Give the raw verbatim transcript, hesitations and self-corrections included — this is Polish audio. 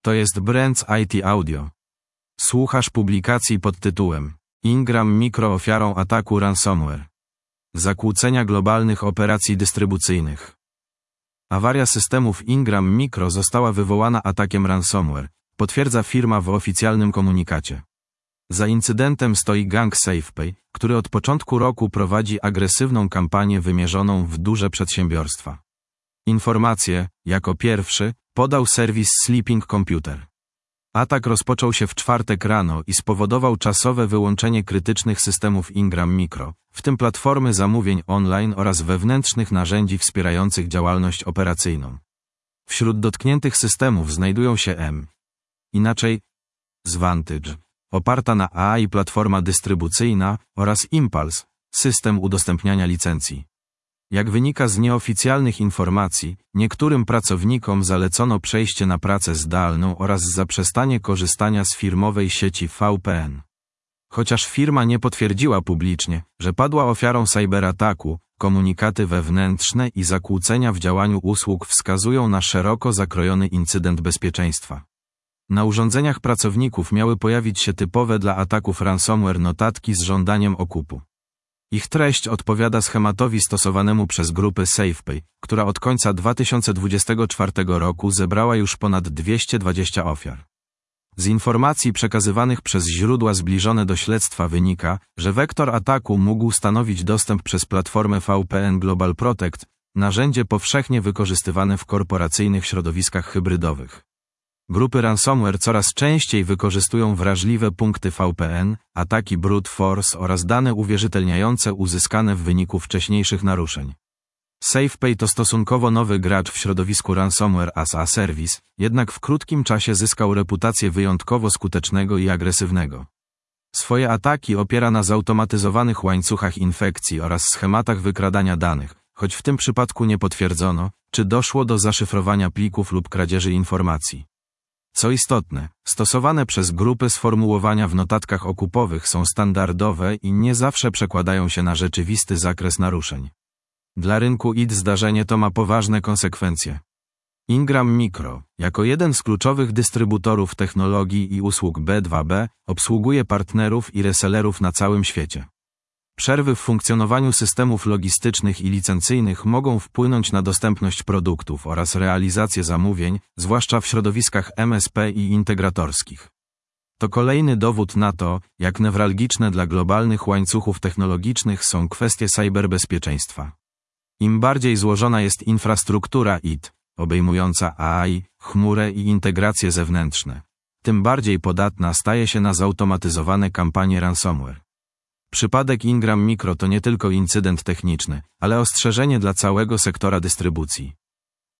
To jest Brands I T Audio. Słuchasz publikacji pod tytułem Ingram Micro ofiarą ataku ransomware. Zakłócenia globalnych operacji dystrybucyjnych. Awaria systemów Ingram Micro została wywołana atakiem ransomware, potwierdza firma w oficjalnym komunikacie. Za incydentem stoi gang SafePay, który od początku roku prowadzi agresywną kampanię wymierzoną w duże przedsiębiorstwa. Informacje, jako pierwszy, podał serwis Sleeping Computer. Atak rozpoczął się w czwartek rano i spowodował czasowe wyłączenie krytycznych systemów Ingram Micro, w tym platformy zamówień online oraz wewnętrznych narzędzi wspierających działalność operacyjną. Wśród dotkniętych systemów znajdują się M. Inaczej Zvantage, oparta na A I platforma dystrybucyjna, oraz Impulse, system udostępniania licencji. Jak wynika z nieoficjalnych informacji, niektórym pracownikom zalecono przejście na pracę zdalną oraz zaprzestanie korzystania z firmowej sieci V P N. Chociaż firma nie potwierdziła publicznie, że padła ofiarą cyberataku, komunikaty wewnętrzne i zakłócenia w działaniu usług wskazują na szeroko zakrojony incydent bezpieczeństwa. Na urządzeniach pracowników miały pojawić się typowe dla ataków ransomware notatki z żądaniem okupu. Ich treść odpowiada schematowi stosowanemu przez grupę SafePay, która od końca dwa tysiące dwudziestego czwartego roku zebrała już ponad dwieście dwadzieścia ofiar. Z informacji przekazywanych przez źródła zbliżone do śledztwa wynika, że wektor ataku mógł stanowić dostęp przez platformę V P N Global Protect, narzędzie powszechnie wykorzystywane w korporacyjnych środowiskach hybrydowych. Grupy ransomware coraz częściej wykorzystują wrażliwe punkty V P N, ataki brute force oraz dane uwierzytelniające uzyskane w wyniku wcześniejszych naruszeń. SafePay to stosunkowo nowy gracz w środowisku ransomware as a service, jednak w krótkim czasie zyskał reputację wyjątkowo skutecznego i agresywnego. Swoje ataki opiera na zautomatyzowanych łańcuchach infekcji oraz schematach wykradania danych, choć w tym przypadku nie potwierdzono, czy doszło do zaszyfrowania plików lub kradzieży informacji. Co istotne, stosowane przez grupy sformułowania w notatkach okupowych są standardowe i nie zawsze przekładają się na rzeczywisty zakres naruszeń. Dla rynku I T zdarzenie to ma poważne konsekwencje. Ingram Micro, jako jeden z kluczowych dystrybutorów technologii i usług B dwa B, obsługuje partnerów i resellerów na całym świecie. Przerwy w funkcjonowaniu systemów logistycznych i licencyjnych mogą wpłynąć na dostępność produktów oraz realizację zamówień, zwłaszcza w środowiskach M S P i integratorskich. To kolejny dowód na to, jak newralgiczne dla globalnych łańcuchów technologicznych są kwestie cyberbezpieczeństwa. Im bardziej złożona jest infrastruktura I T, obejmująca A I, chmurę i integracje zewnętrzne, tym bardziej podatna staje się na zautomatyzowane kampanie ransomware. Przypadek Ingram Micro to nie tylko incydent techniczny, ale ostrzeżenie dla całego sektora dystrybucji.